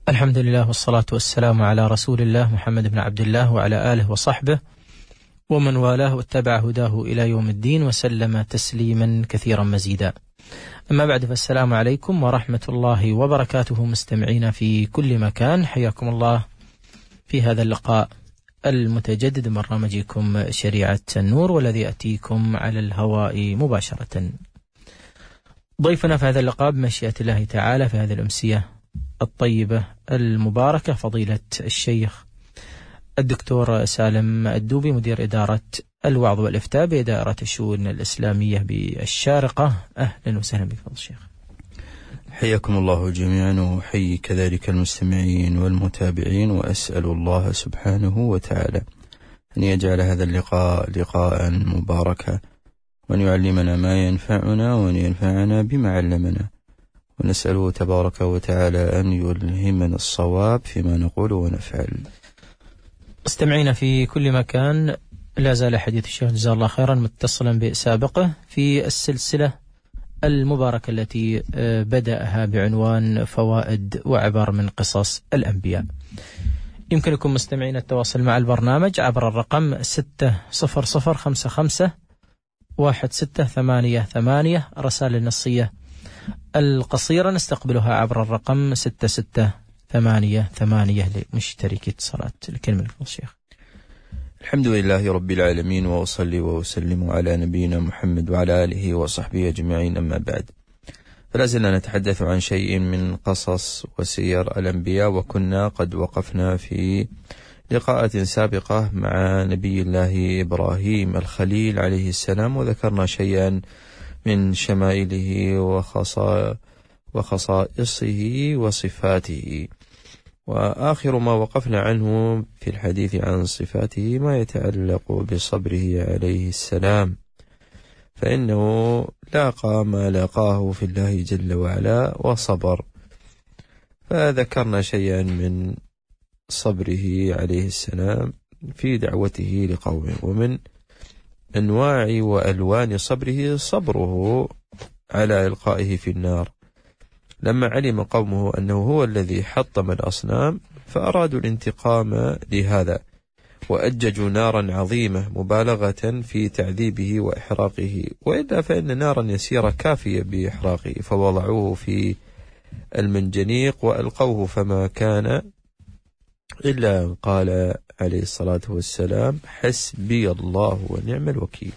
الحمد لله والصلاة والسلام على رسول الله محمد بن عبد الله وعلى آله وصحبه ومن والاه واتبع هداه إلى يوم الدين وسلم تسليما كثيرا مزيدا. أما بعد، فالسلام عليكم ورحمة الله وبركاته مستمعين في كل مكان، حياكم الله في هذا اللقاء المتجدد من برنامجكم شريعة النور، والذي يأتيكم على الهواء مباشرة. ضيفنا في هذا اللقاء بمشيئة الله تعالى في هذه الأمسية الطيبة المباركة فضيلة الشيخ الدكتور سالم الدوبي، مدير إدارة الوعظ والإفتاء بإدارة الشؤون الإسلامية بالشارقة. أهلا وسهلا بك فضل الشيخ. حياكم الله جميعا، وحيي كذلك المستمعين والمتابعين، وأسأل الله سبحانه وتعالى أن يجعل هذا اللقاء لقاء مباركا، وأن يعلمنا ما ينفعنا، وأن ينفعنا بما علمنا، ونسأله تبارك وتعالى أن يلهمنا الصواب فيما نقول ونفعل. استمعينا في كل مكان، لا زال حديث الشيخ جزاه الله خيرا متصلا بسابقه في السلسلة المباركة التي بدأها بعنوان فوائد وعبر من قصص الأنبياء. يمكنكم مستمعين التواصل مع البرنامج عبر الرقم 600551688. رسائل النصية القصيرة نستقبلها عبر الرقم 6688 لمشتركي اتصالات. الكلمة لك الشيخ. الحمد لله رب العالمين، وأصلي وأسلم على نبينا محمد وعلى آله وصحبه أجمعين. أما بعد، فلازلنا نتحدث عن شيء من قصص وسير الأنبياء، وكنا قد وقفنا في لقاءات سابقة مع نبي الله إبراهيم الخليل عليه السلام، وذكرنا شيئا من شمائله وخصائصه وصفاته. وآخر ما وقفنا عنه في الحديث عن صفاته ما يتعلق بصبره عليه السلام، فإنه لاقى ما لاقاه في الله جل وعلا وصبر. فذكرنا شيئا من صبره عليه السلام في دعوته لقومه، ومن أنواع وألوان صبره على إلقائه في النار. لما علم قومه أنه هو الذي حطم الأصنام فأرادوا الانتقام لهذا، وأججوا نارا عظيمة مبالغة في تعذيبه وإحراقه، وإلا فإن نارا يسيرة كافية بإحراقه، فوضعوه في المنجنيق وألقوه، فما كان إلا أن قال عليه الصلاة والسلام: حسبي الله ونعم الوكيل.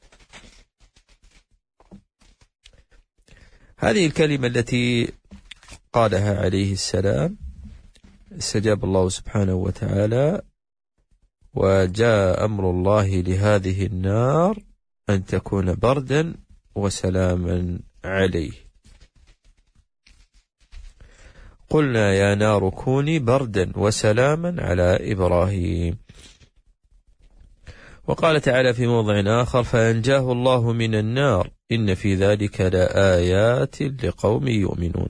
هذه الكلمة التي قالها عليه السلام استجاب الله سبحانه وتعالى، وجاء أمر الله لهذه النار أن تكون بردا وسلاما عليه. قلنا يا نار كوني بردا وسلاما على إبراهيم. وقال تعالى في موضع آخر: فأنجاه الله من النار إن في ذلك لآيات لقوم يؤمنون.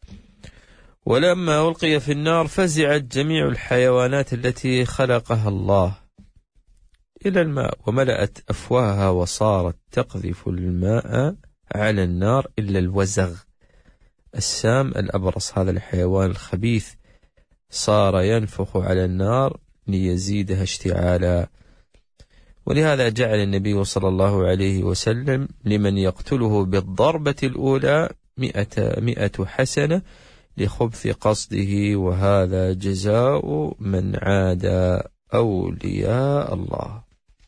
ولما ألقي في النار فزعت جميع الحيوانات التي خلقها الله إلى الماء، وملأت أفواهها، وصارت تقذف الماء على النار إلا الوزغ السام الأبرص، هذا الحيوان الخبيث صار ينفخ على النار ليزيدها اشتعالا. ولهذا جعل النبي صلى الله عليه وسلم لمن يقتله بالضربة الأولى 100 حسنة لخبث قصده، وهذا جزاء من عاد أولياء الله.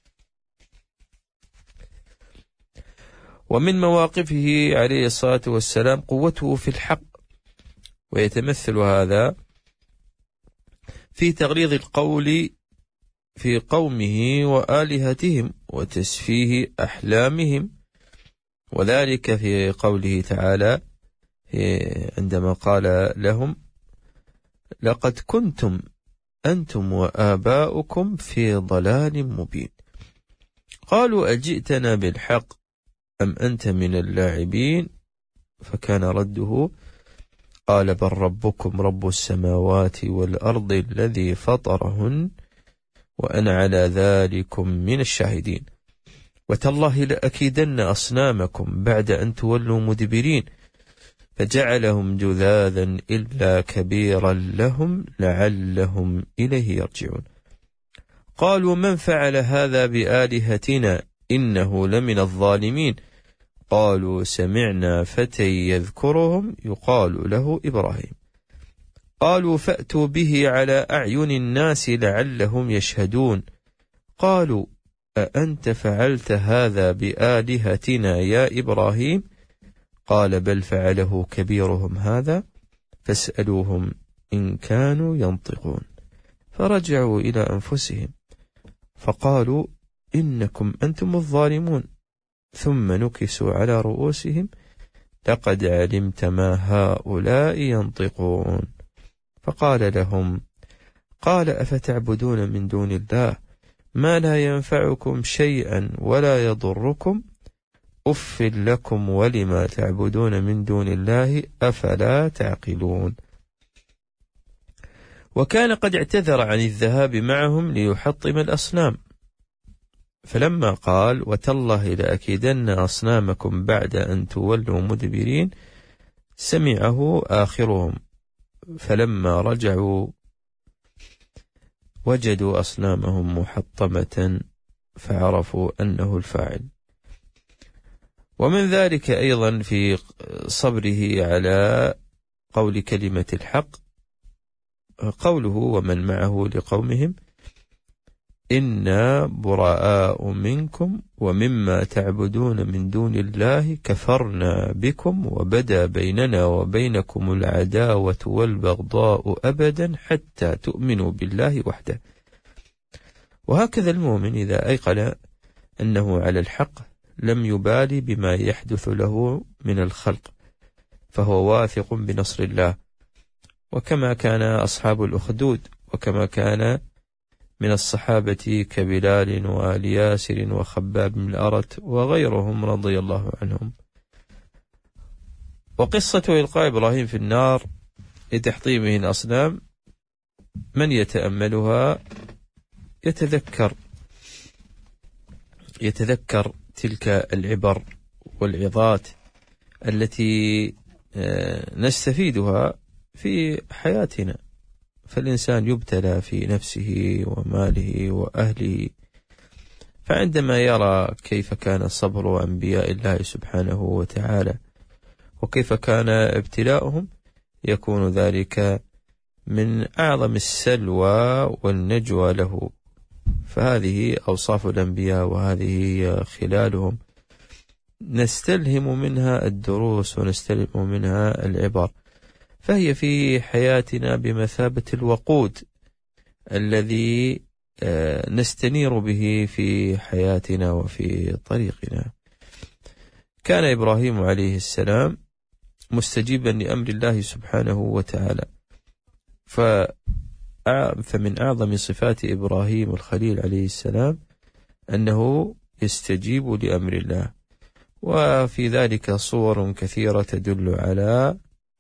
ومن مواقفه عليه الصلاة والسلام قوته في الحق، ويتمثل هذا في تغليظ القول في قومه وآلهتهم وتسفيه أحلامهم، وذلك في قوله تعالى عندما قال لهم: لقد كنتم أنتم وآباؤكم في ضلال مبين. قالوا: أجئتنا بالحق أم أنت من اللاعبين؟ فكان رده: قال: بل ربكم رب السماوات والأرض الذي فطرهن وأنا على ذلكم من الشاهدين، وتالله لأكيدن أصنامكم بعد أن تولوا مدبرين. فجعلهم جذاذا إلا كبيرا لهم لعلهم إليه يرجعون. قالوا من فعل هذا بآلهتنا إنه لمن الظالمين. قالوا سمعنا فتى يذكرهم يقال له إبراهيم. قالوا فأتوا به على أعين الناس لعلهم يشهدون. قالوا أأنت فعلت هذا بآلهتنا يا إبراهيم؟ قال بل فعله كبيرهم هذا فاسألوهم إن كانوا ينطقون. فرجعوا إلى أنفسهم فقالوا إنكم أنتم الظالمون. ثم نكسوا على رؤوسهم لقد علمت ما هؤلاء ينطقون. فقال لهم قال أفتعبدون من دون الله ما لا ينفعكم شيئا ولا يضركم أف لكم ولما تعبدون من دون الله أفلا تعقلون. وكان قد اعتذر عن الذهاب معهم ليحطم الأصنام، فلما قال وتالله لأكيدن أصنامكم بعد أن تولوا مدبرين سمعه آخرهم، فلما رجعوا وجدوا أصنامهم محطمة فعرفوا أنه الفاعل. ومن ذلك أيضا في صبره على قول كلمة الحق قوله ومن معه لقومهم إنا براء منكم ومما تعبدون من دون الله كفرنا بكم وبدا بيننا وبينكم العداوة والبغضاء أبدا حتى تؤمنوا بالله وحده. وهكذا المؤمن إذا أيقن أنه على الحق لم يبالي بما يحدث له من الخلق، فهو واثق بنصر الله، وكما كان أصحاب الأخدود، وكما كان من الصحابة كبلال وآل ياسر وخباب بن الأرت وغيرهم رضي الله عنهم. وقصة إلقاء إبراهيم في النار لتحطيمه الأصنام من يتأملها يتذكر تلك العبر والعظات التي نستفيدها في حياتنا. فالإنسان يبتلى في نفسه وماله وأهله، فعندما يرى كيف كان صبر أنبياء الله سبحانه وتعالى وكيف كان ابتلاؤهم يكون ذلك من أعظم السلوى والنجوى له. فهذه أوصاف الأنبياء وهذه خلالهم نستلهم منها الدروس ونستلهم منها العبر، فهي في حياتنا بمثابة الوقود الذي نستنير به في حياتنا وفي طريقنا. كان إبراهيم عليه السلام مستجيبا لأمر الله سبحانه وتعالى، فمن أعظم صفات إبراهيم الخليل عليه السلام أنه يستجيب لأمر الله، وفي ذلك صور كثيرة تدل على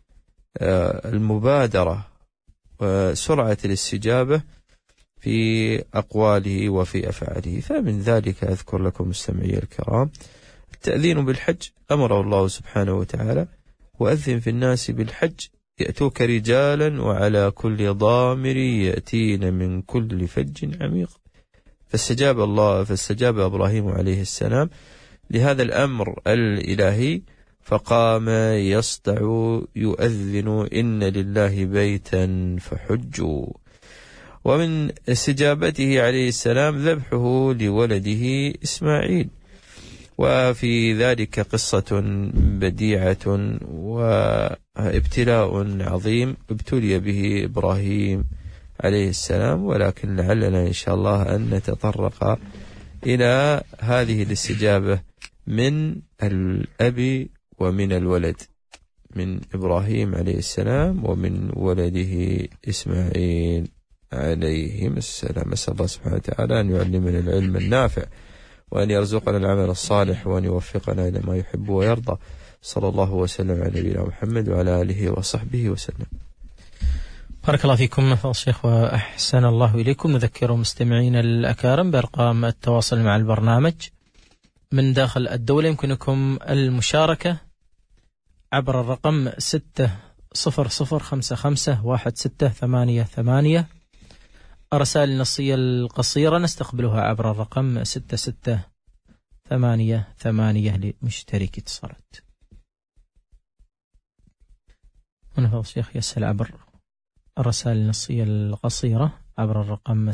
المبادرة وسرعة الاستجابة في أقواله وفي أفعاله. فمن ذلك أذكر لكم مستمعي الكرام التأذين بالحج. أمره الله سبحانه وتعالى وأذن في الناس بالحج يأتوك رجالا وعلى كل ضامر يأتين من كل فج عميق. فاستجاب إبراهيم عليه السلام لهذا الأمر الإلهي، فقام يصدع يؤذن إن لله بيتا فحجوا. ومن استجابته عليه السلام ذبحه لولده إسماعيل، وفي ذلك قصة بديعة وابتلاء عظيم ابتلي به إبراهيم عليه السلام، ولكن لعلنا إن شاء الله أن نتطرق إلى هذه الاستجابة من الأب ومن الولد، من إبراهيم عليه السلام ومن ولده إسماعيل عليهم السلام. أسأل الله سبحانه وتعالى أن يعلمنا العلم النافع وأن يرزقنا العمل الصالح وأن يوفقنا إلى ما يحب ويرضى. صلى الله وسلم على نبينا محمد وعلى آله وصحبه وسلم. بارك الله فيكم فضل الشيخ وأحسن الله إليكم. نذكر مستمعين الأكارم بأرقام التواصل مع البرنامج من داخل الدولة. يمكنكم المشاركة عبر الرقم 6005516888. الرسائل النصية القصيرة نستقبلها عبر الرقم 6688 لمشترك اتصالات. هنا فضل الشيخ يسأل عبر الرسائل النصية القصيرة عبر الرقم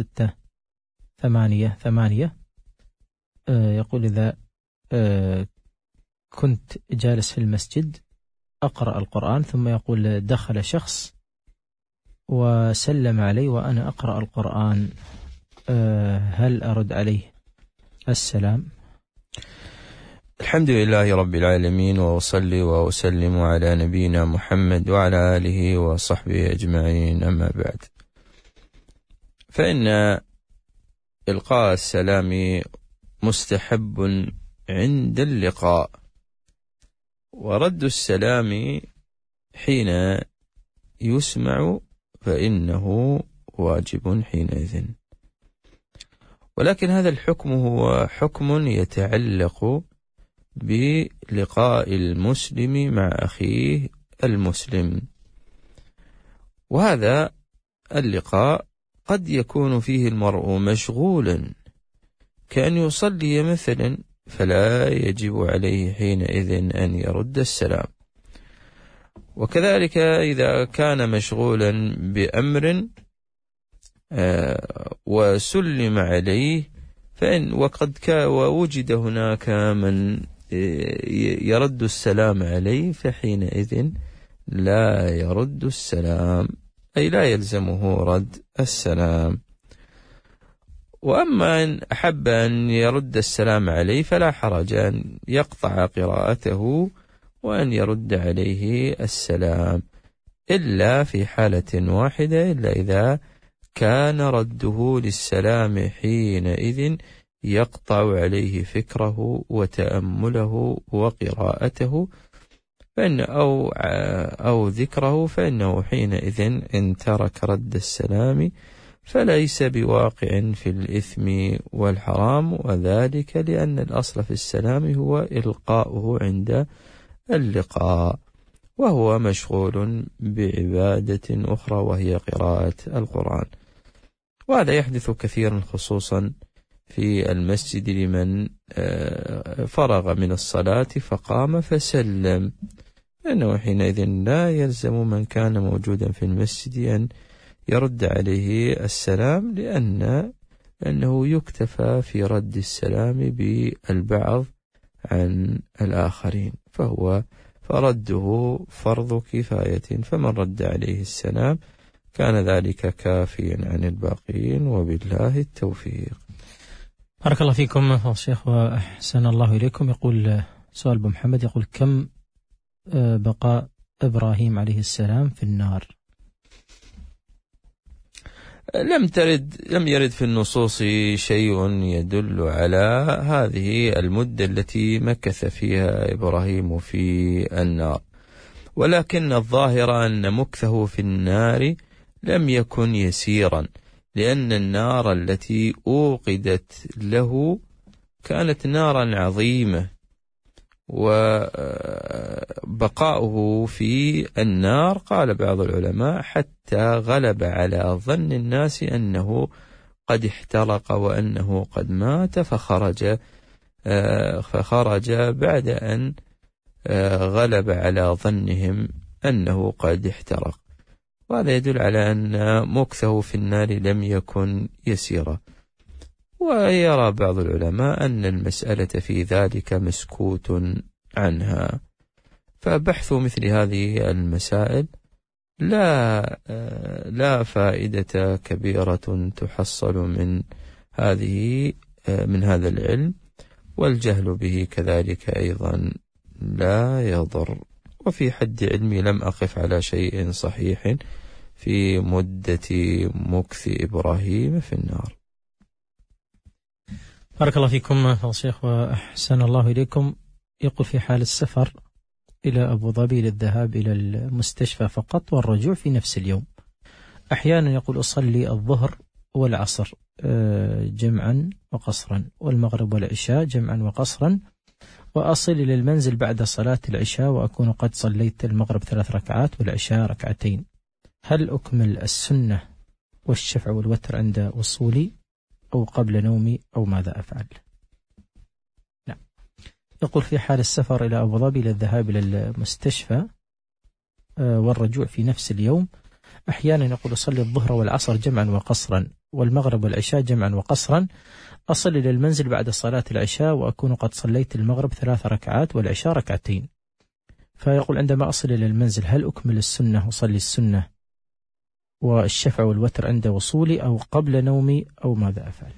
6688. يقول إذا كنت جالس في المسجد أقرأ القرآن، ثم يقول دخل شخص وسلم علي وأنا أقرأ القرآن، هل أرد عليه السلام؟ الحمد لله رب العالمين، وأصلي وأسلم على نبينا محمد وعلى آله وصحبه أجمعين، أما بعد. فإن إلقاء السلام مستحب عند اللقاء، ورد السلام حين يسمع فإنه واجب حينئذ. ولكن هذا الحكم هو حكم يتعلق بلقاء المسلم مع أخيه المسلم، وهذا اللقاء قد يكون فيه المرء مشغولا كأن يصلي مثلا، فلا يجب عليه حينئذ أن يرد السلام. وكذلك إذا كان مشغولا بأمر وسلم عليه ووجد هناك من يرد السلام عليه، فحينئذ لا يرد السلام، أي لا يلزمه رد السلام. وأما إن أحب أن يرد السلام عليه فلا حرج أن يقطع قراءته وأن يرد عليه السلام، إلا في حالة واحدة، إلا إذا كان رده للسلام حينئذ يقطع عليه فكره وتأمله وقراءته أو ذكره، فإنه حينئذ إن ترك رد السلام فليس بواقع في الإثم والحرام، وذلك لأن الأصل في السلام هو إلقاؤه عند اللقاء، وهو مشغول بعبادة أخرى وهي قراءة القرآن. وهذا يحدث كثيرا خصوصا في المسجد لمن فرغ من الصلاة فقام فسلم، لأنه حينئذ لا يلزم من كان موجودا في المسجد أن يرد عليه السلام، لأنه يكتفى في رد السلام بالبعض عن الآخرين، فرده فرض كفاية، فمن رد عليه السلام كان ذلك كافيا عن الباقين، وبالله التوفيق. بارك الله فيكم فضل الشيخ وأحسن الله إليكم. يقول سؤال أبو محمد، يقول كم بقاء إبراهيم عليه السلام في النار؟ لم يرد في النصوص شيء يدل على هذه المدة التي مكث فيها إبراهيم في النار، ولكن الظاهر أن مكثه في النار لم يكن يسيرا، لأن النار التي أوقدت له كانت نارا عظيمة، وبقاؤه في النار قال بعض العلماء حتى غلب على ظن الناس أنه قد احترق وأنه قد مات، فخرج بعد أن غلب على ظنهم أنه قد احترق. وهذا يدل على أن مكثه في النار لم يكن يسيرا. ويرى بعض العلماء أن المسألة في ذلك مسكوت عنها، فبحث مثل هذه المسائل لا فائدة كبيرة تحصل من هذا العلم، والجهل به كذلك أيضا لا يضر. وفي حد علمي لم أقف على شيء صحيح في مدة مكث إبراهيم في النار. بارك الله فيكم فضل الشيخ وأحسن الله إليكم. يقول في حال السفر إلى أبو ظبي للذهاب إلى المستشفى فقط والرجوع في نفس اليوم، أحيانا يقول أصلي الظهر والعصر جمعا وقصرا، والمغرب والعشاء جمعا وقصرا، وأصل إلى المنزل بعد صلاة العشاء وأكون قد صليت المغرب 3 ركعات والعشاء 2 ركعتين، هل أكمل السنة والشفع والوتر عند وصولي أو قبل نومي أو ماذا أفعل؟ نعم. يقول في حال السفر إلى أبو ظبي للذهاب إلى المستشفى والرجوع في نفس اليوم، أحيانا يقول أصلي الظهر والعصر جمعا وقصرا والمغرب والعشاء جمعا وقصرا، أصل إلى المنزل بعد صلاة العشاء وأكون قد صليت المغرب 3 ركعات والعشاء 2 ركعتين. فيقول عندما أصل إلى المنزل هل أكمل السنة وصلي السنة والشفع والوتر عند وصولي أو قبل نومي أو ماذا أفعل؟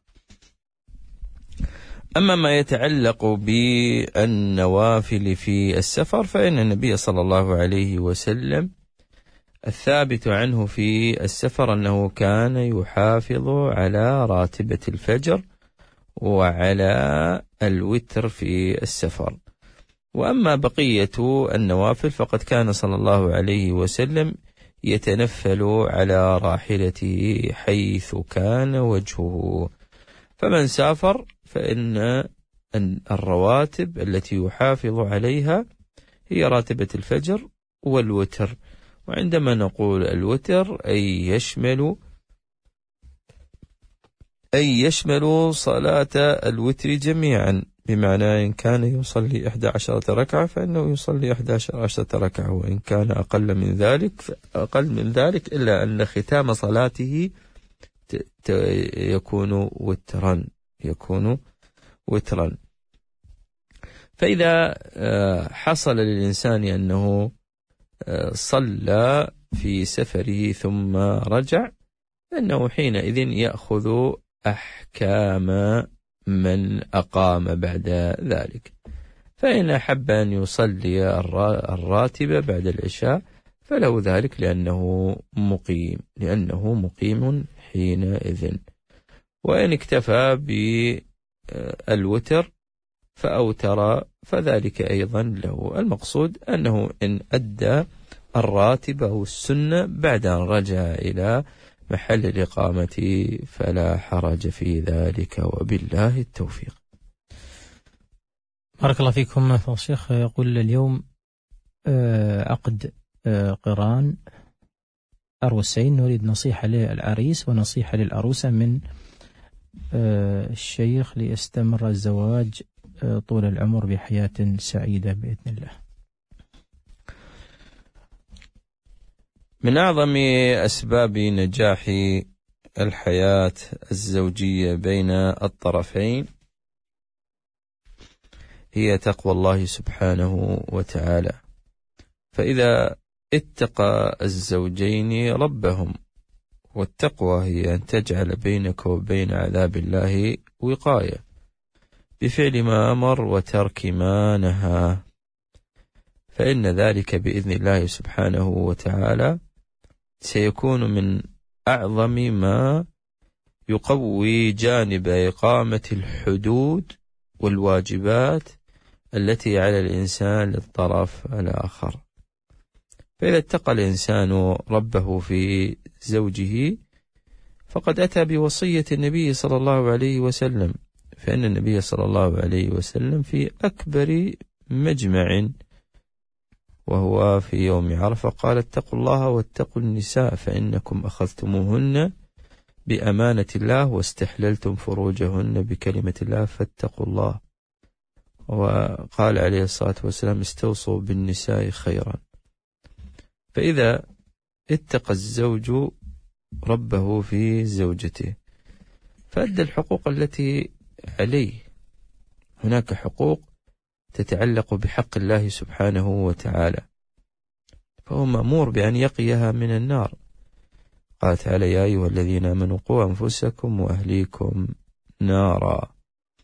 أما ما يتعلق بالنوافل في السفر فإن النبي صلى الله عليه وسلم الثابت عنه في السفر أنه كان يحافظ على راتبة الفجر وعلى الوتر في السفر. وأما بقية النوافل فقد كان صلى الله عليه وسلم يتنفل على راحلته حيث كان وجهه. فمن سافر فإن الرواتب التي يحافظ عليها هي راتبة الفجر والوتر. وعندما نقول الوتر أي يشمل صلاة الوتر جميعا، بمعنى إن كان يصلي 11 ركعة فإنه يصلي 11 ركعة، وإن كان أقل من ذلك إلا أن ختام صلاته يكون وترا. فإذا حصل للإنسان أنه صلى في سفره ثم رجع فإنه حينئذ يأخذ أحكام من أقام بعد ذلك. فإن أحب أن يصلي الراتبة بعد العشاء فله ذلك لأنه مقيم حينئذ. وإن اكتفى بالوتر فأوتر فذلك أيضا له. المقصود أنه إن أدى الراتب أو السنة بعد أن رجع إلى محل الإقامة فلا حرج في ذلك، وبالله التوفيق. بارك الله فيكم فضيلة الشيخ. يقول اليوم عقد قران عروسين، نريد نصيحة للعريس ونصيحة للعروسة من الشيخ ليستمر الزواج طول العمر بحياة سعيدة بإذن الله. من أعظم أسباب نجاح الحياة الزوجية بين الطرفين هي تقوى الله سبحانه وتعالى. فإذا اتقى الزوجين ربهم، والتقوى هي أن تجعل بينك وبين عذاب الله وقاية بفعل ما أمر وترك ما نهى، فإن ذلك بإذن الله سبحانه وتعالى سيكون من أعظم ما يقوي جانب إقامة الحدود والواجبات التي على الإنسان للطرف الآخر. فإذا اتقى الإنسان ربه في زوجه فقد أتى بوصية النبي صلى الله عليه وسلم، فإن النبي صلى الله عليه وسلم في أكبر مجمع وهو في يوم عرفة قال: اتقوا الله واتقوا النساء فإنكم أخذتموهن بأمانة الله واستحللتم فروجهن بكلمة الله فاتقوا الله. وقال عليه الصلاة والسلام: استوصوا بالنساء خيرا. فإذا اتقى الزوج ربه في زوجته فأدى الحقوق التي عليه. هناك حقوق تتعلق بحق الله سبحانه وتعالى، فهو مأمور بأن يقيها من النار. قال تعالى: يا أيها الذين آمنوا قوا أنفسكم وأهليكم نارا.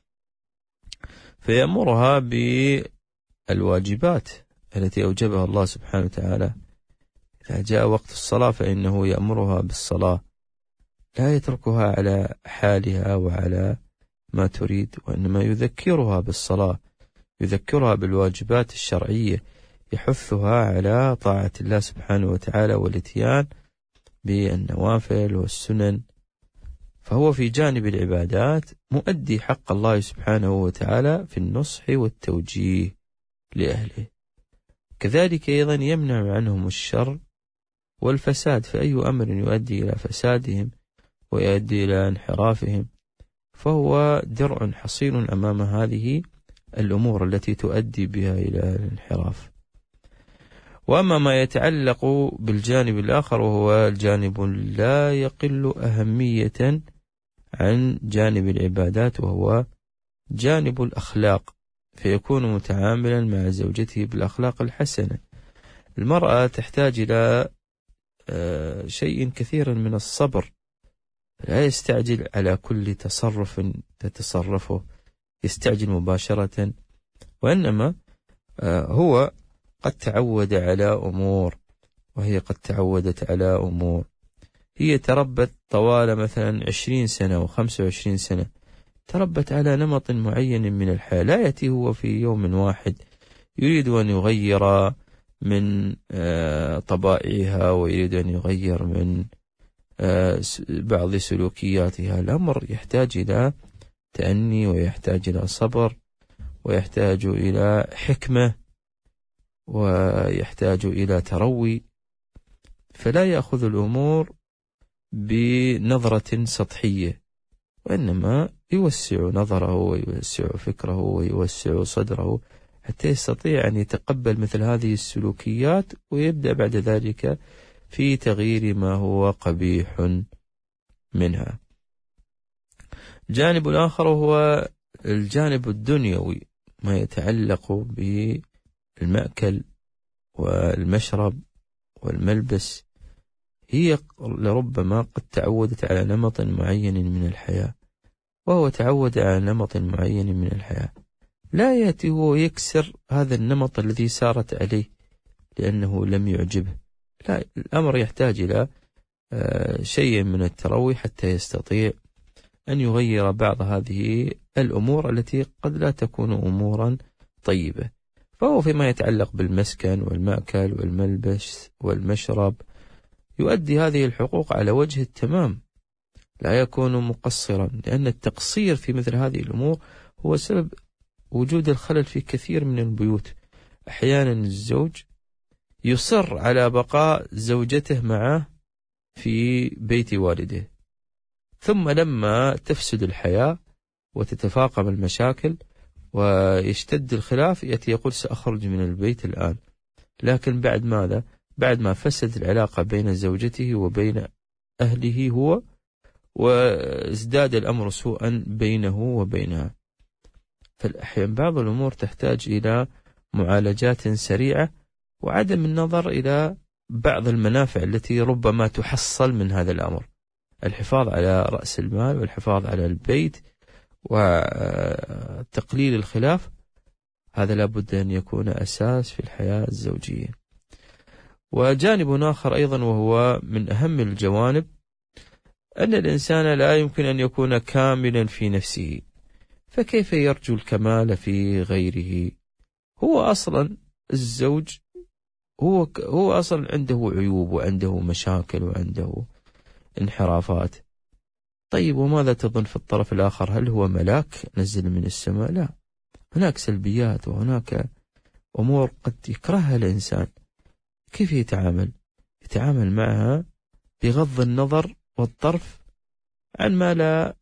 فيأمرها بالواجبات التي أوجبها الله سبحانه وتعالى. إذا جاء وقت الصلاة فإنه يأمرها بالصلاة، لا يتركها على حالها وعلى ما تريد، وإنما يذكرها بالصلاة، يذكرها بالواجبات الشرعية، يحثها على طاعة الله سبحانه وتعالى والاتيان بالنوافل والسنن. فهو في جانب العبادات مؤدي حق الله سبحانه وتعالى في النصح والتوجيه لأهله، كذلك أيضا يمنع عنهم الشر والفساد، فأي أمر يؤدي إلى فسادهم ويؤدي إلى انحرافهم فهو درع حصين أمام هذه الأمور التي تؤدي بها إلى الانحراف. وأما ما يتعلق بالجانب الآخر وهو الجانب لا يقل أهمية عن جانب العبادات وهو جانب الأخلاق، فيكون متعاملا مع زوجته بالأخلاق الحسنة. المرأة تحتاج إلى شيء كثير من الصبر، لا يستعجل على كل تصرف تتصرفه، يستعجل مباشرة، وإنما هو قد تعود على أمور وهي قد تعودت على أمور، هي تربت طوال مثلا 20 سنة و25 سنة، تربت على نمط معين من الحياة، لا يأتي هو في يوم واحد يريد أن يغير من طبائعها ويريد أن يغير من بعض سلوكياتها. الأمر يحتاج إلى تأني ويحتاج إلى صبر ويحتاج إلى حكمة ويحتاج إلى تروي، فلا يأخذ الأمور بنظرة سطحية، وإنما يوسع نظره ويوسع فكره ويوسع صدره حتى يستطيع أن يتقبل مثل هذه السلوكيات ويبدأ بعد ذلك في تغيير ما هو قبيح منها. الجانب الآخر هو الجانب الدنيوي، ما يتعلق بالمأكل والمشرب والملبس. هي لربما قد تعودت على نمط معين من الحياة وهو تعود على نمط معين من الحياة، لا يأتي هو يكسر هذا النمط الذي سارت عليه لأنه لم يعجبه، لا، الأمر يحتاج إلى شيء من التروي حتى يستطيع أن يغير بعض هذه الأمور التي قد لا تكون أمورا طيبة. فهو فيما يتعلق بالمسكن والمأكل والملبس والمشرب يؤدي هذه الحقوق على وجه التمام، لا يكون مقصرا، لأن التقصير في مثل هذه الأمور هو سبب وجود الخلل في كثير من البيوت. أحيانا الزوج يصر على بقاء زوجته معه في بيت والده، ثم لما تفسد الحياة وتتفاقم المشاكل ويشتد الخلاف يأتي يقول سأخرج من البيت الآن، لكن بعد ماذا؟ بعد ما فسد العلاقة بين زوجته وبين أهله هو، وازداد الأمر سوءا بينه وبينها. فالأحيان بعض الأمور تحتاج إلى معالجات سريعة وعدم النظر إلى بعض المنافع التي ربما تحصل من هذا الأمر، الحفاظ على رأس المال والحفاظ على البيت وتقليل الخلاف، هذا لابد أن يكون أساس في الحياة الزوجية. وجانب آخر أيضا وهو من أهم الجوانب أن الإنسان لا يمكن أن يكون كاملا في نفسه، فكيف يرجو الكمال في غيره؟ هو أصلا الزوج هو أصلا عنده عيوب وعنده مشاكل وعنده انحرافات. طيب وماذا تظن في الطرف الآخر؟ هل هو ملاك نزل من السماء؟ لا، هناك سلبيات وهناك أمور قد يكرهها الإنسان. كيف يتعامل؟ يتعامل معها بغض النظر والطرف عن ما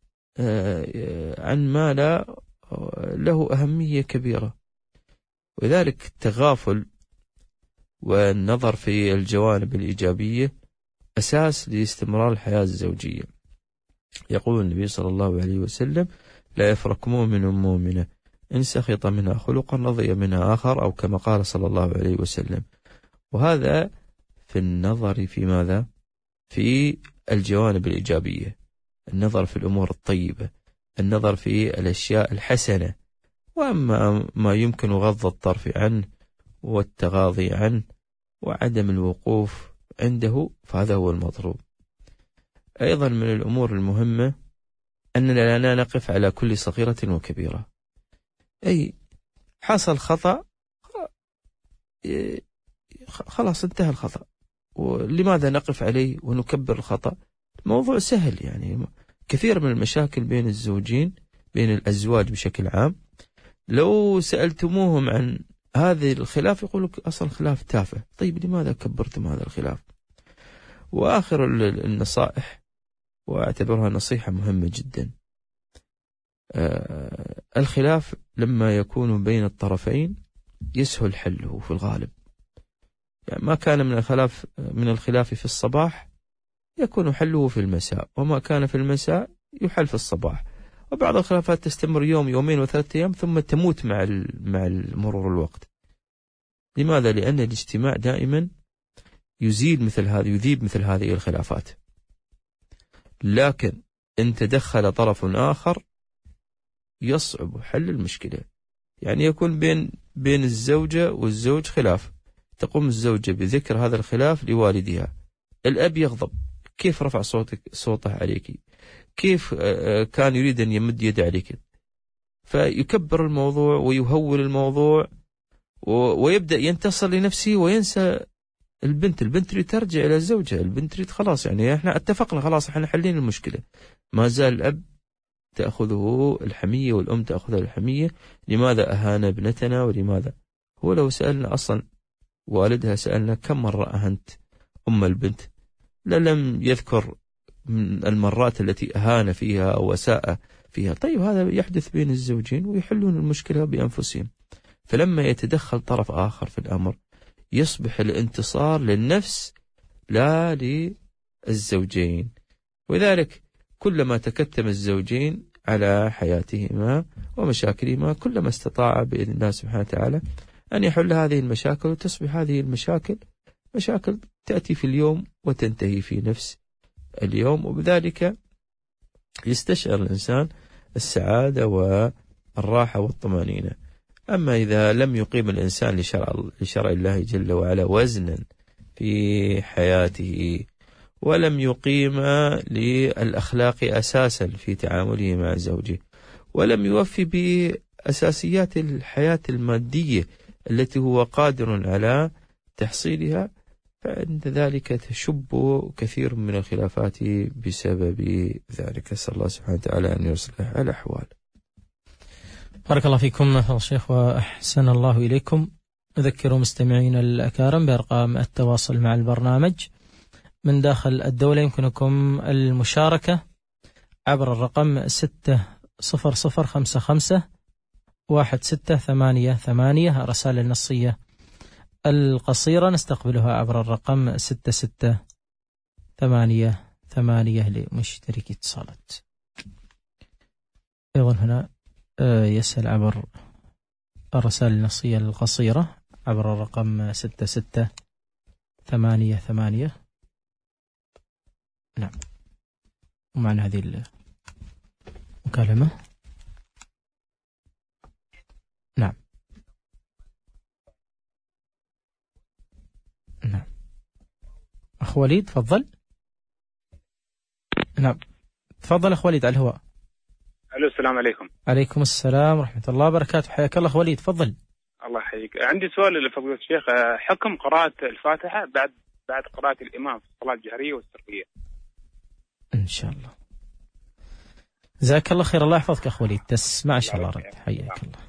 لا له أهمية كبيرة. وذلك التغافل والنظر في الجوانب الإيجابية أساس لاستمرار الحياة الزوجية. يقول النبي صلى الله عليه وسلم لا يفرق مؤمن مؤمنة إن سخط منها خلقا رضي منها آخر، أو كما قال صلى الله عليه وسلم. وهذا في النظر في ماذا؟ في الجوانب الإيجابية، النظر في الأمور الطيبة، النظر في الأشياء الحسنة. وأما ما يمكن غض الطرف عنه والتغاضي عنه وعدم الوقوف عنده فهذا هو المطلوب. أيضا من الأمور المهمة أننا لا نقف على كل صغيرة وكبيرة، أي حصل خطأ خلاص انتهى الخطأ، ولماذا نقف عليه ونكبر الخطأ؟ الموضوع سهل، يعني كثير من المشاكل بين الزوجين، بين الأزواج بشكل عام، لو سألتموهم عن هذه الخلاف يقولك أصلا خلاف تافه. طيب لماذا كبرتم هذا الخلاف؟ وآخر النصائح، وأعتبرها نصيحة مهمة جدا، الخلاف لما يكون بين الطرفين يسهل حله في الغالب. يعني ما كان من الخلاف في الصباح يكون حله في المساء، وما كان في المساء يحل في الصباح. وبعض الخلافات تستمر يوم، يومين، وثلاثة أيام، ثم تموت مع مرور الوقت. لماذا؟ لأن الاجتماع دائما يذيب مثل هذه الخلافات. لكن إن تدخل طرف آخر يصعب حل المشكلة. يعني يكون بين الزوجة والزوج خلاف، تقوم الزوجة بذكر هذا الخلاف لوالدها، الأب يغضب، كيف رفع صوته عليك، كيف كان يريد أن يمد يده عليك، فيكبر الموضوع ويهول الموضوع ويبدأ ينتصر لنفسه وينسى البنت اللي ترجع إلى زوجها. البنت تريد خلاص، يعني احنا اتفقنا خلاص، احنا حلين المشكلة. ما زال الأب تأخذه الحمية والأم تأخذها الحمية. لماذا أهان ابنتنا؟ ولماذا؟ هو لو سألنا أصلا والدها، سألنا كم مرة أهنت أم البنت، لم يذكر من المرات التي أهان فيها أو أساء فيها. طيب هذا يحدث بين الزوجين ويحلون المشكلة بأنفسهم. فلما يتدخل طرف آخر في الأمر يصبح الانتصار للنفس لا للزوجين. وذلك كلما تكتم الزوجين على حياتهما ومشاكلهما، كلما استطاع بإذن الله سبحانه وتعالى أن يحل هذه المشاكل، وتصبح هذه المشاكل مشاكل تأتي في اليوم وتنتهي في نفس اليوم، وبذلك يستشعر الإنسان السعادة والراحة والطمأنينة. أما إذا لم يقيم الإنسان لشرع الله جل وعلا وزنا في حياته، ولم يقيم للأخلاق أساسا في تعامله مع زوجه، ولم يوفي بأساسيات الحياة المادية التي هو قادر على تحصيلها، فعند ذلك تشب كثير من الخلافات بسبب ذلك. أسأل الله سبحانه وتعالى أن يصلح الأحوال. بارك الله فيكم يا الشيخ وأحسن الله إليكم. أذكر مستمعين الأكارم بأرقام التواصل مع البرنامج من داخل الدولة. يمكنكم المشاركة عبر الرقم 600551688. رسائل النصية القصيرة نستقبلها عبر الرقم 6688 لمشتركي اتصالات. أيضا هنا يسأل عبر الرسائل النصية القصيرة عبر الرقم 6688. نعم، ومعنا هذه المكالمة. نعم نعم، أخ وليد تفضل. نعم تفضل أخ وليد على الهواء. الو، السلام عليكم. عليكم السلام ورحمة الله وبركاته، حياك الله أخ وليد، تفضل. الله يحييك. عندي سؤال لفضيلة الشيخ، حكم قراءة الفاتحة بعد قراءة الإمام في الصلاة الجهرية والسرية. إن شاء الله. جزاك الله خير، الله يحفظك أخ وليد، تسمع إن شاء الله رد. حياك الله.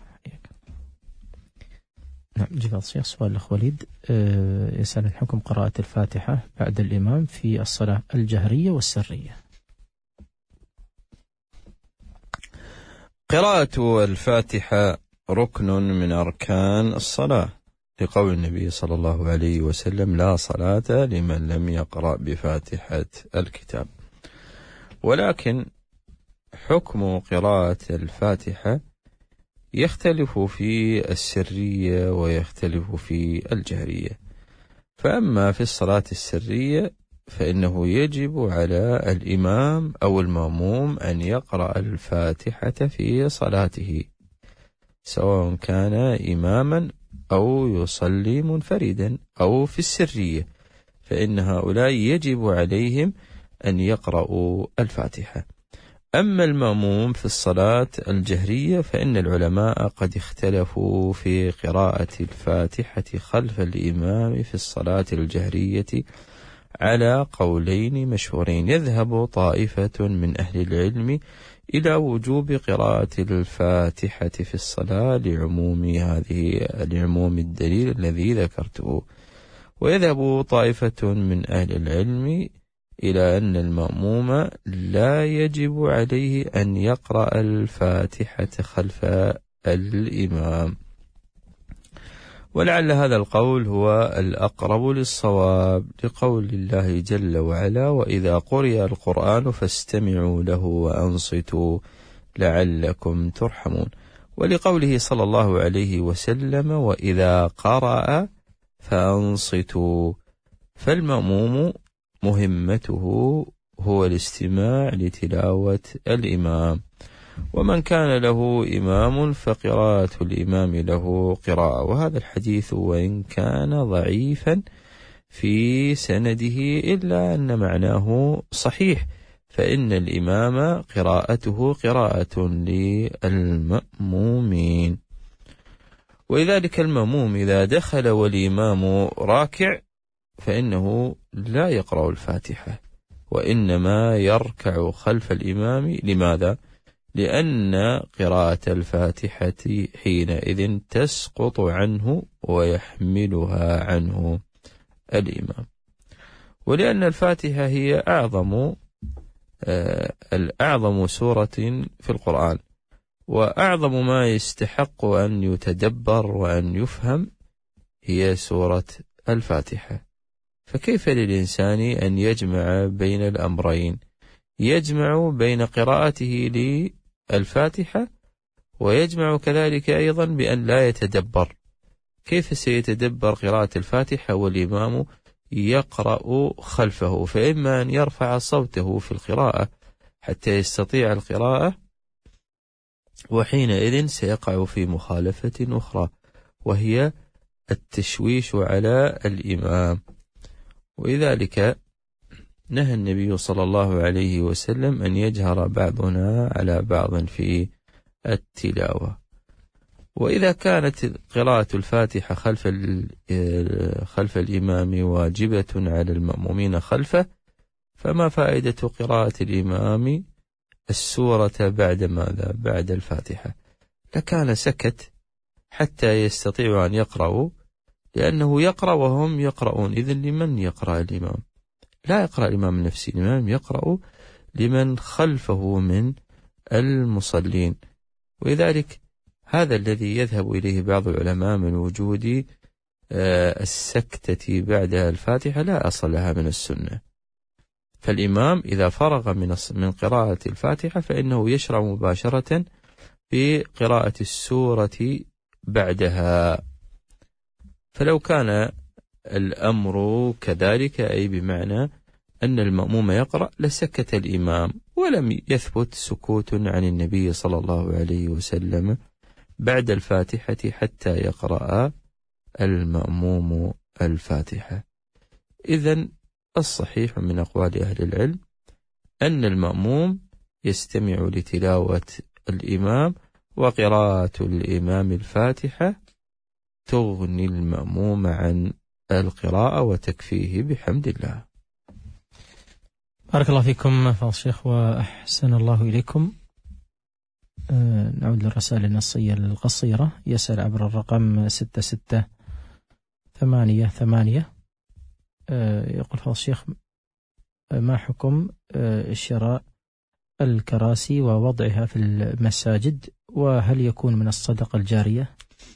نعم، جزاك الشيخ. سؤال الأخ وليد يسأل عن حكم قراءة الفاتحة بعد الإمام في الصلاة الجهرية والسرية. قراءة الفاتحة ركن من أركان الصلاة، لقول النبي صلى الله عليه وسلم: لا صلاة لمن لم يقرأ بفاتحة الكتاب. ولكن حكم قراءة الفاتحة يختلف في السرية ويختلف في الجهرية. فأما في الصلاة السرية فإنه يجب على الإمام أو المأموم أن يقرأ الفاتحة في صلاته، سواء كان إماما أو يصلي منفردا أو في السرية، فإن هؤلاء يجب عليهم أن يقرأوا الفاتحة. أما المأموم في الصلاة الجهرية فإن العلماء قد اختلفوا في قراءة الفاتحة خلف الإمام في الصلاة الجهرية على قولين مشهورين. يذهب طائفة من أهل العلم إلى وجوب قراءة الفاتحة في الصلاة لعموم الدليل الذي ذكرته، ويذهب طائفة من أهل العلم إلى أن المأموم لا يجب عليه أن يقرأ الفاتحة خلف الإمام، ولعل هذا القول هو الأقرب للصواب، لقول الله جل وعلا: وإذا قرئ القرآن فاستمعوا له وأنصتوا لعلكم ترحمون، ولقوله صلى الله عليه وسلم: وإذا قرأ فأنصتوا. فالمأموم مهمته هو الاستماع لتلاوة الإمام، ومن كان له إمام فقراءة الإمام له قراءة. وهذا الحديث وإن كان ضعيفا في سنده إلا أن معناه صحيح، فإن الإمام قراءته قراءة للمأمومين، ولذلك المأموم إذا دخل والإمام راكع فإنه لا يقرأ الفاتحة، وإنما يركع خلف الإمام. لماذا؟ لأن قراءة الفاتحة حينئذ تسقط عنه ويحملها عنه الإمام، ولأن الفاتحة هي أعظم سورة في القرآن، وأعظم ما يستحق أن يتدبر وأن يفهم هي سورة الفاتحة. فكيف للإنسان أن يجمع بين الأمرين؟ يجمع بين قراءته للفاتحة ويجمع كذلك أيضا بأن لا يتدبر. كيف سيتدبر قراءة الفاتحة والإمام يقرأ خلفه؟ فإما أن يرفع صوته في القراءة حتى يستطيع القراءة، وحينئذ سيقع في مخالفة أخرى وهي التشويش على الإمام. ولذلك نهى النبي صلى الله عليه وسلم أن يجهر بعضنا على بعض في التلاوة. وإذا كانت قراءة الفاتحة خلف الإمام واجبة على المأمومين خلفه، فما فائدة قراءة الإمام السورة بعد ماذا؟ بعد الفاتحة. لكان سكت حتى يستطيعوا أن يقرأوا، لأنه يقرأ وهم يقرؤون. إذن لمن يقرأ الإمام؟ لا يقرأ الإمام نفسه، الإمام يقرأ لمن خلفه من المصلين. ولذلك هذا الذي يذهب إليه بعض العلماء من وجود السكتة بعد الفاتحة لا أصل لها من السنة. فالإمام إذا فرغ من قراءة الفاتحة فإنه يشرع مباشرة بقراءة السورة بعدها. فلو كان الأمر كذلك، أي بمعنى أن المأموم يقرأ، لسكت الإمام، ولم يثبت سكوت عن النبي صلى الله عليه وسلم بعد الفاتحة حتى يقرأ المأموم الفاتحة. إذن الصحيح من أقوال أهل العلم أن المأموم يستمع لتلاوة الإمام، وقراءة الإمام الفاتحة تغني المأموم عن القراءة وتكفيه بحمد الله. بارك الله فيكم فضل الشيخ وأحسن الله إليكم. نعود للرسائل النصية القصيرة. يسأل عبر الرقم 6688. يقول فضل الشيخ: ما حكم شراء الكراسي ووضعها في المساجد، وهل يكون من الصدقة الجارية؟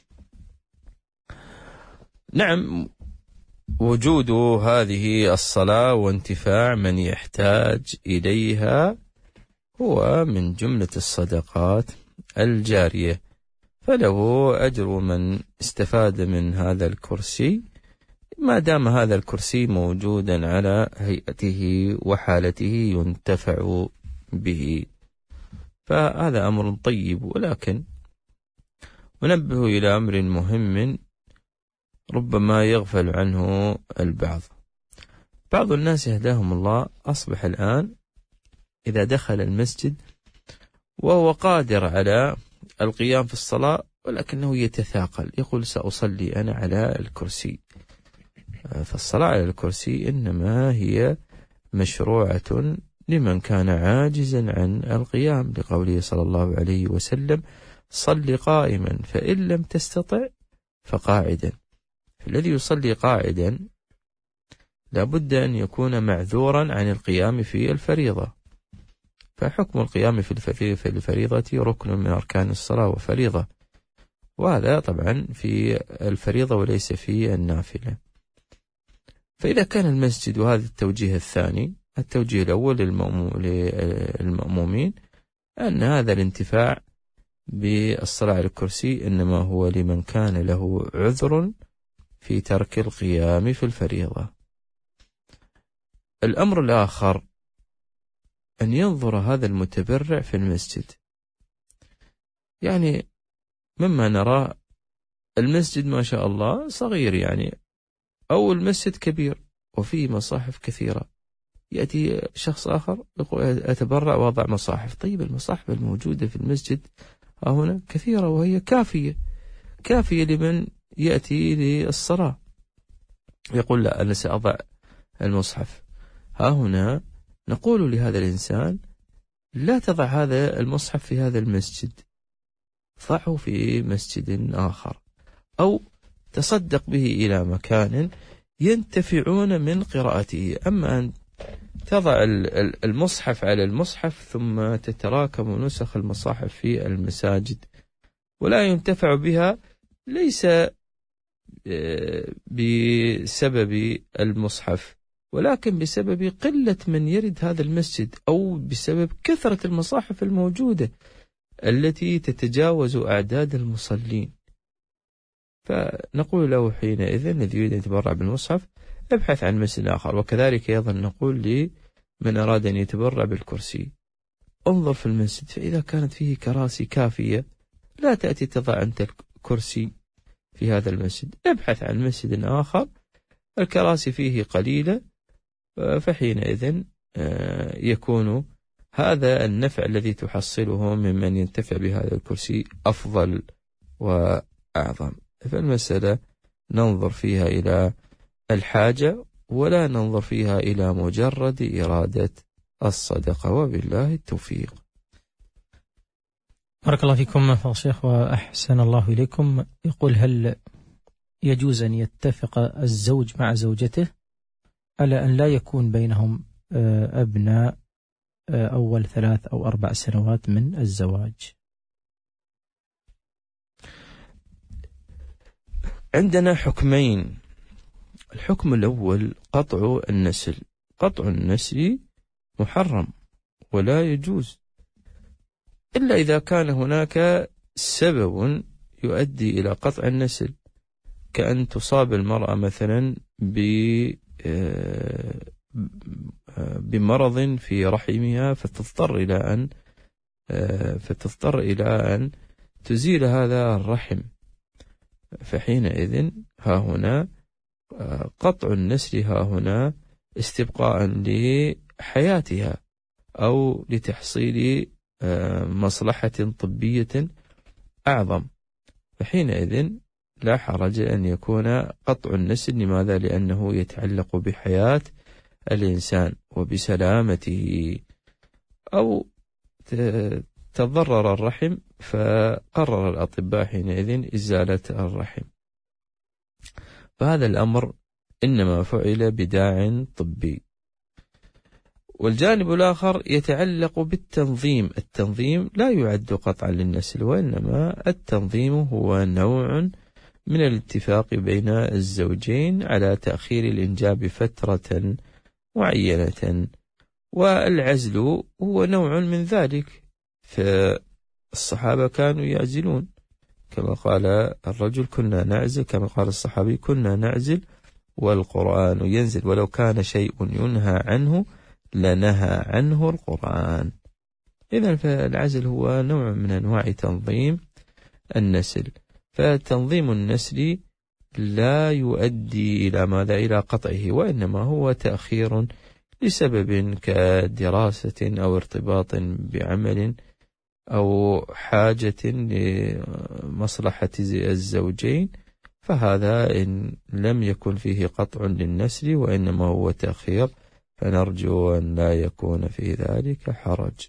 نعم، وجود هذه الصلاة وانتفاع من يحتاج إليها هو من جملة الصدقات الجارية، فله أجر من استفاد من هذا الكرسي ما دام هذا الكرسي موجودا على هيئته وحالته ينتفع به، فهذا أمر طيب. ولكن ونبه إلى أمر مهم ربما يغفل عنه البعض. بعض الناس هداهم الله أصبح الآن إذا دخل المسجد وهو قادر على القيام في الصلاة ولكنه يتثاقل، يقول سأصلي أنا على الكرسي، فالصلاة على الكرسي إنما هي مشروعة لمن كان عاجزا عن القيام، لقوله صلى الله عليه وسلم: صل قائما فإن لم تستطع فقاعدا. الذي يصلي قاعدا لابد أن يكون معذورا عن القيام في الفريضة، فحكم القيام في الفريضة ركن من أركان الصلاة وفريضة، وهذا طبعا في الفريضة وليس في النافلة. فإذا كان المسجد، وهذا التوجيه الثاني، التوجيه الأول للمأمومين أن هذا الانتفاع بالصلاة على الكرسي إنما هو لمن كان له عذر في ترك القيام في الفريضة. الأمر الآخر أن ينظر هذا المتبرع في المسجد، يعني مما نرى المسجد ما شاء الله صغير يعني، أو المسجد كبير وفيه مصاحف كثيرة، يأتي شخص آخر يقول أتبرع وضع مصاحف. طيب المصاحف الموجودة في المسجد هنا كثيرة وهي كافية لمن يأتي للصلاة. يقول لا، أنا سأضع المصحف. هنا نقول لهذا الإنسان: لا تضع هذا المصحف في هذا المسجد، ضعه في مسجد آخر، أو تصدق به إلى مكان ينتفعون من قراءته. أما أن تضع المصحف على المصحف ثم تتراكم نسخ المصاحف في المساجد ولا ينتفع بها، ليس بسبب المصحف ولكن بسبب قلة من يرد هذا المسجد، أو بسبب كثرة المصاحف الموجودة التي تتجاوز أعداد المصلين. فنقول له حينئذ الذي يريد أن يتبرع بالمصحف ابحث عن مسجد آخر. وكذلك أيضا نقول لمن أراد أن يتبرع بالكرسي: انظر في المسجد، فإذا كانت فيه كراسي كافية لا تأتي تضع أنت الكرسي في هذا المسجد، ابحث عن مسجد آخر الكراسي فيه قليلة، فحينئذ يكون هذا النفع الذي تحصله ممن ينتفع بهذا الكرسي أفضل وأعظم. فالمسألة ننظر فيها إلى الحاجة ولا ننظر فيها إلى مجرد إرادة الصدقة، وبالله التوفيق. بارك الله فيكم فضيلة الشيخ وأحسن الله إليكم. يقول: هل يجوز أن يتفق الزوج مع زوجته على أن لا يكون بينهم أبناء أول 3 أو 4 سنوات من الزواج؟ عندنا حكمين. الحكم الأول قطع النسل. قطع النسل محرم ولا يجوز إلا إذا كان هناك سبب يؤدي إلى قطع النسل، كأن تصاب المرأة مثلا بمرض في رحمها فتضطر إلى أن تزيل هذا الرحم، فحينئذ ها هنا قطع النسل ها هنا استبقاء لحياتها أو لتحصيل مصلحة طبية أعظم، فحينئذ لا حرج أن يكون قطع النسل. لماذا؟ لأنه يتعلق بحياة الإنسان وبسلامته، أو تضرر الرحم فقرر الأطباء حينئذ إزالة الرحم. فهذا الأمر إنما فعل بداع طبي. والجانب الآخر يتعلق بالتنظيم. التنظيم لا يعد قطعا للنسل، وإنما التنظيم هو نوع من الاتفاق بين الزوجين على تأخير الإنجاب فترة معينة، والعزل هو نوع من ذلك. فالصحابة كانوا يعزلون، كما قال الرجل كنا نعزل، كما قال الصحابي كنا نعزل والقرآن ينزل، ولو كان شيء ينهى عنه لنهى عنه القرآن. إذن فالعزل هو نوع من أنواع تنظيم النسل. فتنظيم النسل لا يؤدي إلى ماذا؟ إلى قطعه، وإنما هو تأخير لسبب كدراسة أو ارتباط بعمل أو حاجة لمصلحة الزوجين، فهذا إن لم يكن فيه قطع للنسل وإنما هو تأخير، فنرجو أن لا يكون في ذلك حرج.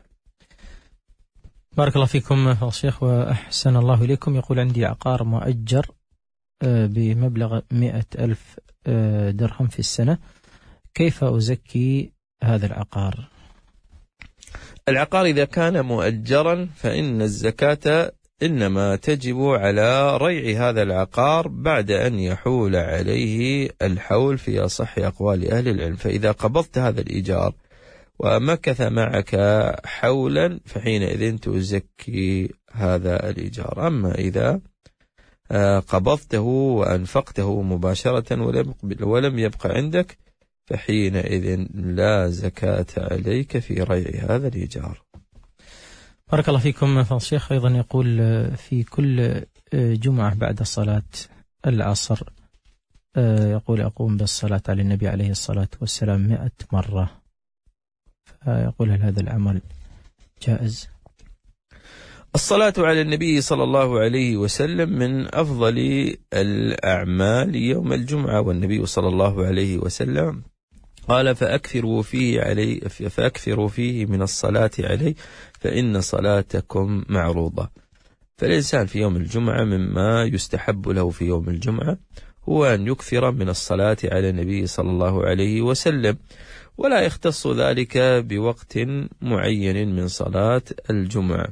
بارك الله فيكم الشيخ وأحسن الله إليكم. يقول عندي عقار مؤجر بمبلغ 100,000 درهم في السنة، كيف أزكي هذا العقار؟ العقار إذا كان مؤجرا فإن الزكاة إنما تجب على ريع هذا العقار بعد أن يحول عليه الحول في أصح أقوال أهل العلم. فإذا قبضت هذا الإيجار ومكث معك حولا فحينئذ تزكي هذا الإيجار. أما إذا قبضته وأنفقته مباشرة ولم يبقى عندك فحينئذ لا زكاة عليك في ريع هذا الإيجار. بارك الله فيكم. فالشيخ أيضا يقول في كل جمعة بعد صلاة العصر يقول أقوم بالصلاة على النبي عليه الصلاة والسلام 100 مرة، فيقول هل هذا العمل جائز؟ الصلاة على النبي صلى الله عليه وسلم من أفضل الأعمال يوم الجمعة، والنبي صلى الله عليه وسلم قال فأكثروا فيه من الصلاة عليه فإن صلاتكم معروضة. فالإنسان في يوم الجمعة مما يستحب له في يوم الجمعة هو أن يكثر من الصلاة على النبي صلى الله عليه وسلم، ولا يختص ذلك بوقت معين من صلاة الجمعة.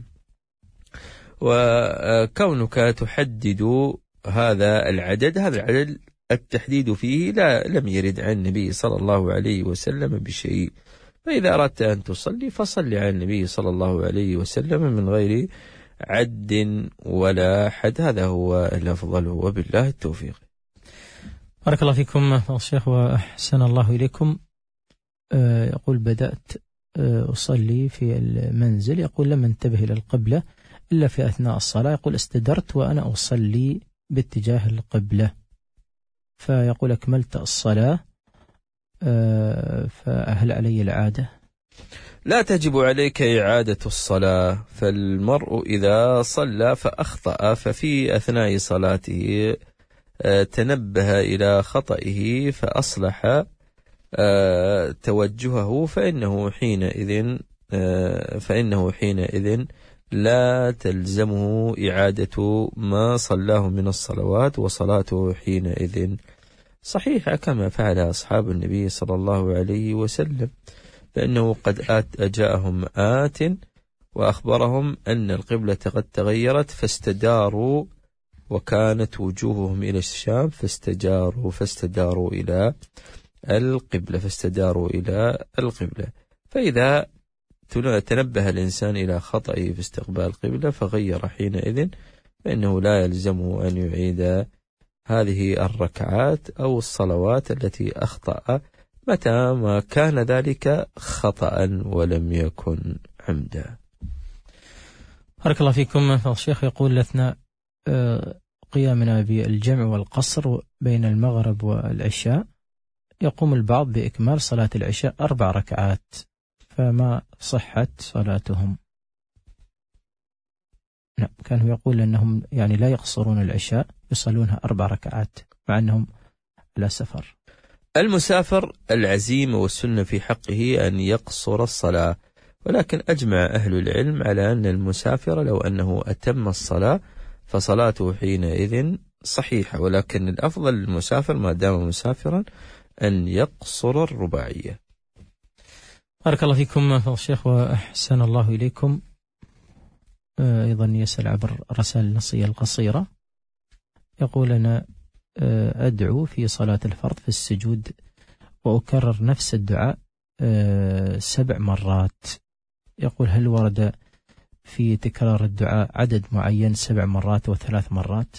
وكونك تحدد هذا العدد التحديد فيه لم يرد عن النبي صلى الله عليه وسلم بشيء. فإذا أردت أن تصلي فصلي على النبي صلى الله عليه وسلم من غير عد ولا حد، هذا هو الأفضل وبالله التوفيق. بارك الله فيكم الشيخ وأحسن الله إليكم. يقول بدأت أصلي في المنزل، يقول لم انتبه إلى القبلة إلا في أثناء الصلاة، يقول استدرت وأنا أصلي باتجاه القبلة، فيقول أكملت الصلاة فهل علي العادة؟ لا تجب عليك إعادة الصلاة، فالمرء إذا صلى فأخطأ ففي أثناء صلاته تنبه إلى خطئه فأصلح توجهه فإنه حينئذ لا تلزمه إعادة ما صلاه من الصلوات، وصلاته حينئذ صحيحة كما فعل أصحاب النبي صلى الله عليه وسلم، فإنه قد جاءهم آت وأخبرهم أن القبلة قد تغيرت فاستداروا، وكانت وجوههم إلى الشام فاستداروا إلى القبلة. فإذا تنبه الإنسان إلى خطئه في استقبال القبلة فغير حينئذ فإنه لا يلزمه أن يعيد هذه الركعات أو الصلوات التي أخطأ متى ما كان ذلك خطأ ولم يكن عمدا. بارك الله فيكم. الشيخ يقول أثناء قيامنا بالجمع والقصر بين المغرب والعشاء يقوم البعض بإكمال صلاة العشاء 4 ركعات، فما صحة صلاتهم؟ نعم، كانوا يقول أنهم يعني لا يقصرون العشاء، يصلونها 4 ركعات مع أنهم على سفر. المسافر العزيمة والسنة في حقه أن يقصر الصلاة، ولكن أجمع أهل العلم على أن المسافر لو أنه أتم الصلاة فصلاته حينئذ صحيحة، ولكن الأفضل للمسافر ما دام مسافرا أن يقصر الرباعية. بارك الله فيكم الشيخ وأحسن الله إليكم. أيضا يسأل عبر رسائل النصية القصيرة، يقول أنا أدعو في صلاة الفرض في السجود وأكرر نفس الدعاء 7 مرات، يقول هل ورد في تكرار الدعاء عدد معين 7 مرات و3 مرات؟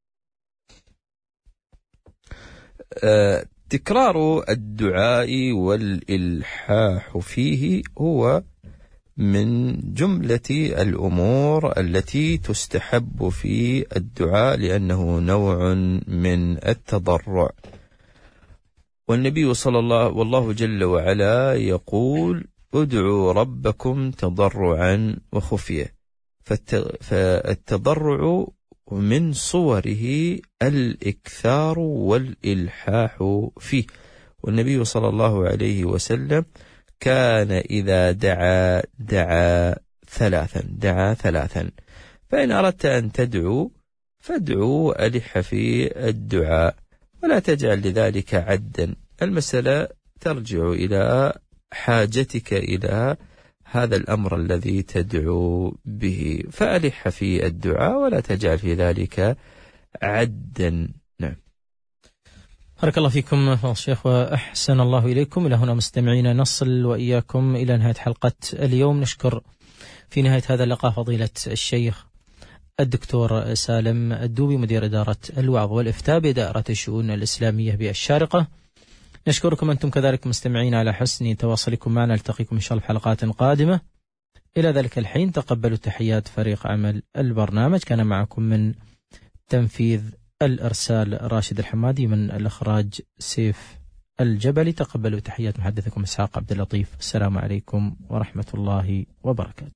تكرار الدعاء والإلحاح فيه هو من جملة الأمور التي تستحب في الدعاء لأنه نوع من التضرع، والنبي والله جل وعلا يقول ادعوا ربكم تضرعا وخفية، فالتضرع من صوره الإكثار والإلحاح فيه. والنبي صلى الله عليه وسلم كان إذا دعا ثلاثا. فإن أردت أن تدعو فادعو ألح في الدعاء ولا تجعل لذلك عدا. المسألة ترجع إلى حاجتك إلى هذا الأمر الذي تدعو به، فألح في الدعاء ولا تجعل في ذلك عدا. نعم. بارك الله فيكم الشيخ وأحسن الله إليكم. إلى هنا مستمعينا نصل وإياكم إلى نهاية حلقة اليوم. نشكر في نهاية هذا اللقاء فضيلة الشيخ الدكتور سالم الدوبي مدير إدارة الوعظ والإفتاء بدائرة الشؤون الإسلامية بالشارقة. نشكركم أنتم كذلك مستمعين على حسن تواصلكم معنا. نلتقيكم إن شاء الله في حلقات قادمة. إلى ذلك الحين تقبلوا تحيات فريق عمل البرنامج. كان معكم من تنفيذ الإرسال راشد الحمادي، من الإخراج سيف الجبلي. تقبلوا تحيات محدثكم إسحاق عبد اللطيف. السلام عليكم ورحمة الله وبركاته.